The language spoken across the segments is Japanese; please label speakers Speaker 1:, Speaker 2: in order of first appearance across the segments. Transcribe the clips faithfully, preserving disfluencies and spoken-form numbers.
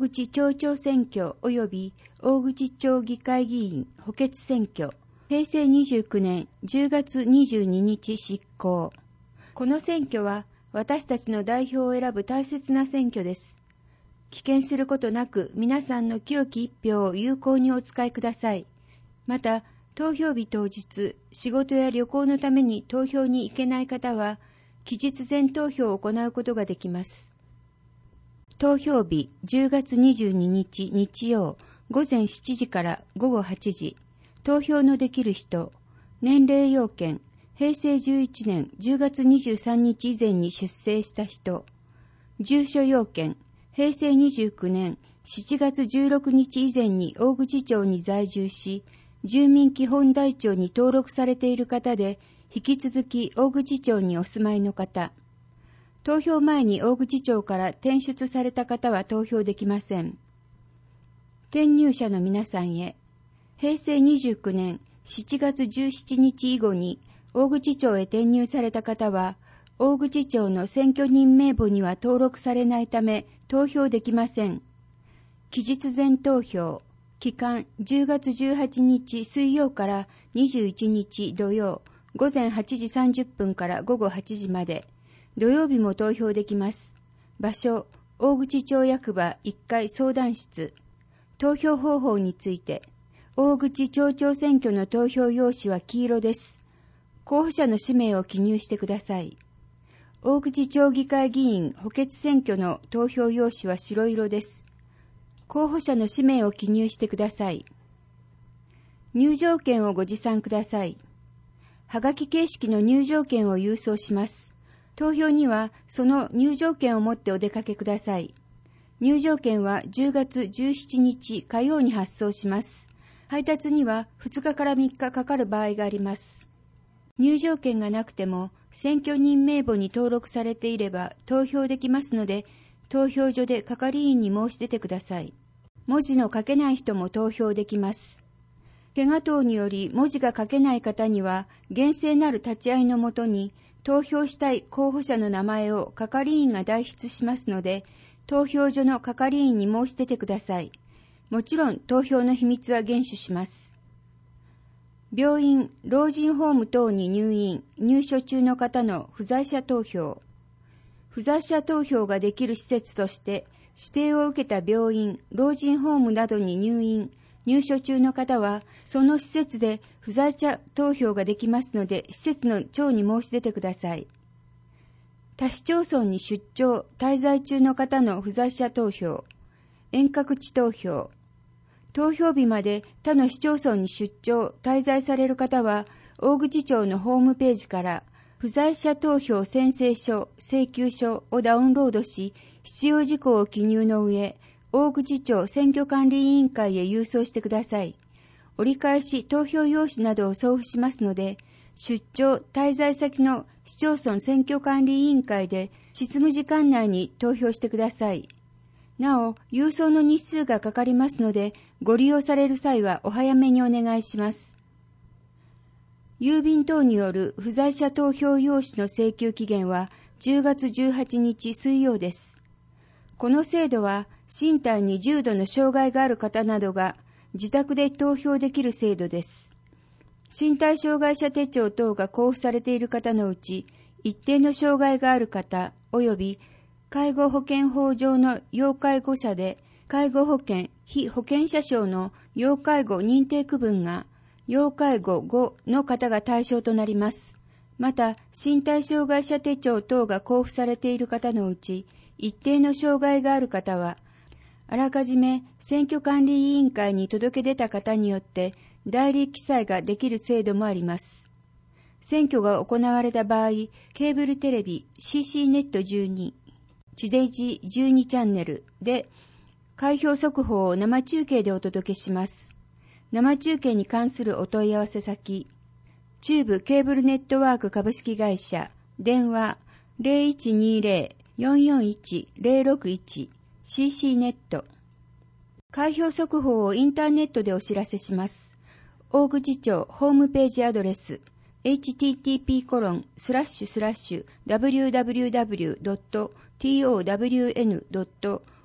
Speaker 1: 口町長選挙及び大口町議会議員補欠選挙、平成にじゅうきゅうねんじゅうがつにじゅうににち執行。この選挙は私たちの代表を選ぶ大切な選挙です。棄権することなく皆さんの清き一票を有効にお使いください。また、投票日当日、仕事や旅行のために投票に行けない方は、期日前投票を行うことができます。投票日じゅうがつにじゅうににち日曜午前しちじから午後はちじ、投票のできる人、年齢要件、平成じゅういちねんじゅうがつにじゅうさんにち以前に出生した人、住所要件、平成にじゅうきゅうねんしちがつじゅうろくにち以前に大口町に在住し、住民基本台帳に登録されている方で、引き続き大口町にお住まいの方。投票前に大口町から転出された方は投票できません。転入者の皆さんへ、平成にじゅうきゅうねんしちがつじゅうしちにち以後に大口町へ転入された方は、大口町の選挙人名簿には登録されないため投票できません。期日前投票、期間じゅうがつじゅうはちにち水曜からにじゅういちにち土曜、午前はちじさんじゅっぷんから午後はちじまで、土曜日も投票できます。場所、大口町役場いっかい相談室。投票方法について、大口町長選挙の投票用紙は黄色です。候補者の氏名を記入してください。大口町議会議員補欠選挙の投票用紙は白色です。候補者の氏名を記入してください。入場券をご持参ください。はがき形式の入場券を郵送します。投票にはその入場券を持ってお出かけください。入場券はじゅうがつじゅうしちにち火曜に発送します。配達にはふつかからみっかかかる場合があります。入場券がなくても選挙人名簿に登録されていれば投票できますので、投票所で係員に申し出てください。文字の書けない人も投票できます。怪我等により文字が書けない方には、厳正なる立ち会いのもとに、投票したい候補者の名前を係員が代筆しますので、投票所の係員に申し出てください。もちろん投票の秘密は厳守します。病院、老人ホーム等に入院、入所中の方の不在者投票。不在者投票ができる施設として、指定を受けた病院、老人ホームなどに入院、入所中の方は、その施設で不在者投票ができますので、施設の長に申し出てください。他市町村に出張、滞在中の方の不在者投票、遠隔地投票。投票日まで他の市町村に出張、滞在される方は、大口町のホームページから、不在者投票宣誓書、請求書をダウンロードし、必要事項を記入の上、大口町選挙管理委員会へ郵送してください。折り返し投票用紙などを送付しますので、出張滞在先の市町村選挙管理委員会で執務時間内に投票してください。なお、郵送の日数がかかりますので、ご利用される際はお早めにお願いします。郵便等による不在者投票用紙の請求期限はじゅうがつじゅうはちにち水曜です。この制度は身体に重度の障害がある方などが自宅で投票できる制度です。身体障害者手帳等が交付されている方のうち、一定の障害がある方及び介護保険法上の要介護者で、介護保険被保険者証の要介護認定区分が要介護ごの方が対象となります。また、身体障害者手帳等が交付されている方のうち、一定の障害がある方は、あらかじめ選挙管理委員会に届け出た方によって代理記載ができる制度もあります。選挙が行われた場合、ケーブルテレビ シーシー ネットじゅうに、地デジじゅうにチャンネルで開票速報を生中継でお届けします。生中継に関するお問い合わせ先、中部ケーブルネットワーク株式会社、電話 ゼロいちにゼロ よんよんいち ゼロろくいち シーシー ネット。開票速報をインターネットでお知らせします。大口町ホームページアドレス エイチティーティーピーコロンスラッシュスラッシュダブリューダブリューダブリュードットトワンドット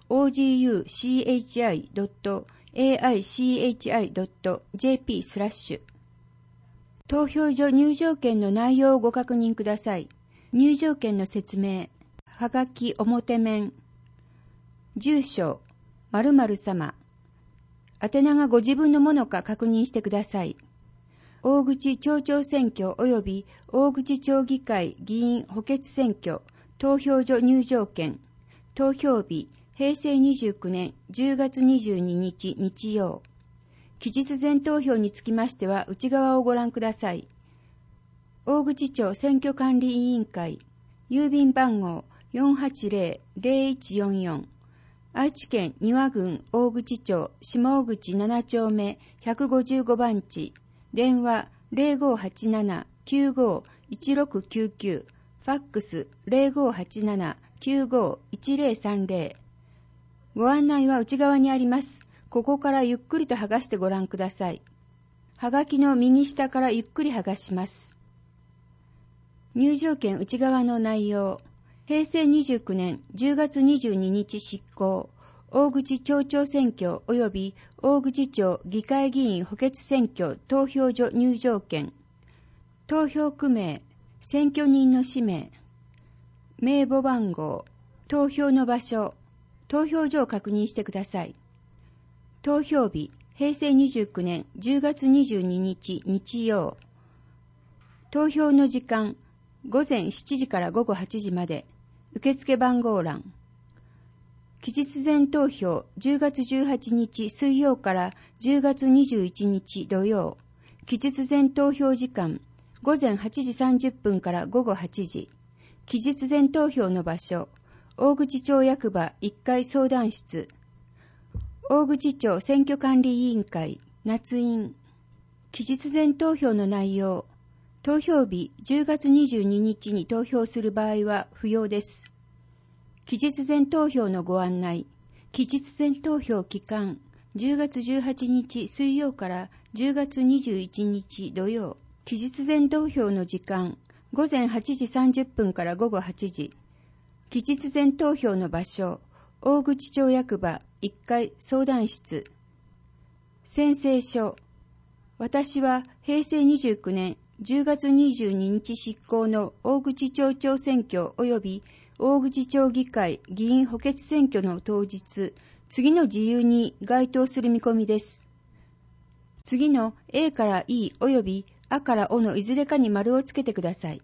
Speaker 1: オージーユーシーエイチアイドットエーアイシーエイチアイドットジェーピー スラッシュ。投票所入場券の内容をご確認ください。入場券の説明。はがき表面。住所、〇〇様。宛名がご自分のものか確認してください。大口町長選挙及び大口町議会議員補欠選挙投票所入場券。投票日、へいせいにじゅうきゅうねんじゅうがつにじゅうににち日曜。期日前投票につきましては内側をご覧ください。大口町選挙管理委員会、郵便番号 よんはちゼロ ゼロいちよんよん、愛知県丹羽郡大口町下大口ななちょうめひゃくごじゅうごばんち、電話 ゼロごはちなな きゅうごいちろくきゅうきゅう、ファックス ゼロごはちなな きゅうごいちゼロさんゼロ。ご案内は内側にあります。ここからゆっくりと剥がしてご覧ください。はがきの右下からゆっくり剥がします。入場券内側の内容。へいせいにじゅうきゅうねんじゅうがつにじゅうににち執行。大口町長選挙及び大口町議会議員補欠選挙投票所入場券。投票区名、選挙人の氏名、名簿番号、投票の場所、投票所を確認してください。投票日、へいせいにじゅうきゅうねんじゅうがつにじゅうににち日曜。投票の時間、ごぜんしちじからごごはちじまで。受付番号欄。期日前投票じゅうがつじゅうはちにち水曜からじゅうがつにじゅういちにち土曜。期日前投票時間、ごぜんはちじさんじゅっぷんからごごはちじ。期日前投票の場所、大口町役場いっかい相談室。大口町選挙管理委員会、夏院。期日前投票の内容。投票日じゅうがつにじゅうににちに投票する場合は不要です。期日前投票のご案内。期日前投票期間、じゅうがつじゅうはちにち水曜からじゅうがつにじゅういちにち土曜。期日前投票の時間、ごぜんはちじさんじゅっぷんからごごはちじ。期日前投票の場所、大口町役場いっかい相談室。宣誓書。私はへいせいにじゅうきゅうねんじゅうがつにじゅうににち執行の大口町長選挙及び大口町議会議員補欠選挙の当日、次の事由に該当する見込みです。次の A から E 及び A から O のいずれかに丸をつけてください。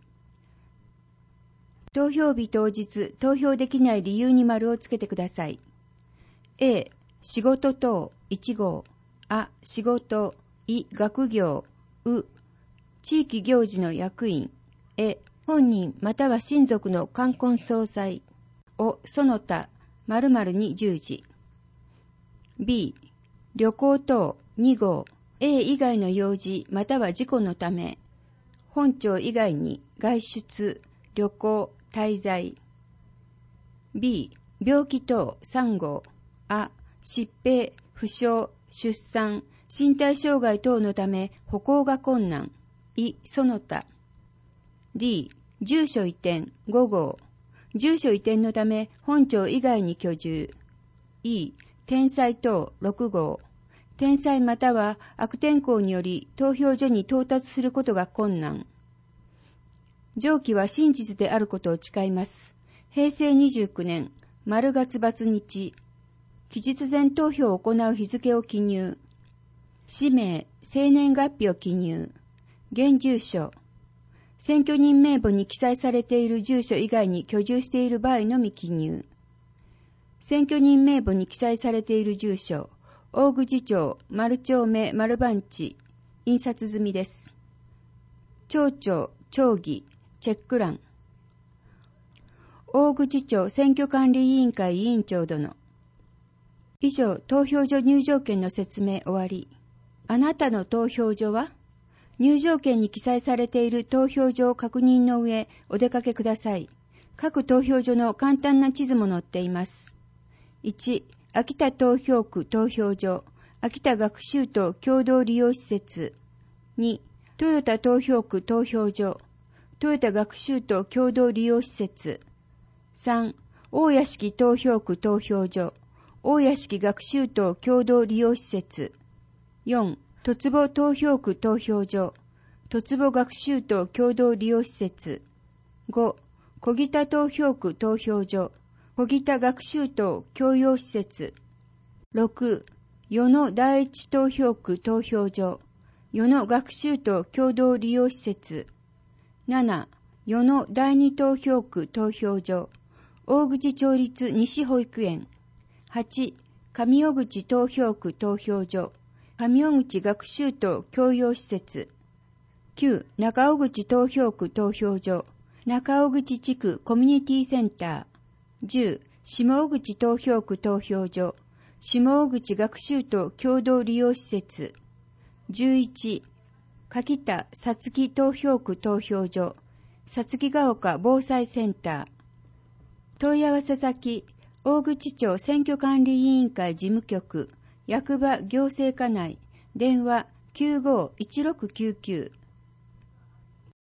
Speaker 1: 投票日当日、投票できない理由に丸をつけてください。A、仕事等いちごう、あ、仕事、い、学業、う、地域行事の役員、え、本人または親族の冠婚葬祭、お、その他、〇〇に従事。B、旅行等にごう、A 以外の用事または事故のため、本庁以外に外出、旅行、滞在。B、病気等さんごう、あ、疾病、負傷、出産、身体障害等のため歩行が困難、い、その他。D、住所移転ごごう、住所移転のため本庁以外に居住。E、天災等ろくごう、天災または悪天候により投票所に到達することが困難。上記は真実であることを誓います。へいせいにじゅうきゅうねん、丸月罰日、期日前投票を行う日付を記入。氏名、生年月日を記入。現住所。選挙人名簿に記載されている住所以外に居住している場合のみ記入。選挙人名簿に記載されている住所、大口町丸丁目丸番地、印刷済みです。町長、町議、チェック欄。大口町選挙管理委員会委員長殿。以上、投票所入場券の説明終わり。あなたの投票所は？入場券に記載されている投票所を確認の上、お出かけください。各投票所の簡単な地図も載っています。いち、秋田投票区投票所、秋田学習と共同利用施設。に、豊田投票区投票所、豊田学習と共同利用施設。さん、大屋敷投票区投票所、 大屋敷学習棟共同利用施設。よん、戸坪投票区投票所、戸坪学習棟共同利用施設。ご、小北投票区投票所、小北学習棟共用施設。ろく、与野第一投票区投票所、与野学習棟共同利用施設。なな、与野第二投票区投票所、大口町立西保育園。はち、上尾口投票区投票所、上尾口学習棟共用施設。きゅう、中尾口投票区投票所、中尾口地区コミュニティセンター。じゅう、下尾口投票区投票所、下尾口学習棟共同利用施設。じゅういち、柿田さつき投票区投票所、さつきが丘防災センター。問い合わせ先、大口町選挙管理委員会事務局、役場行政課内、電話 きゅうごいちろくきゅうきゅう。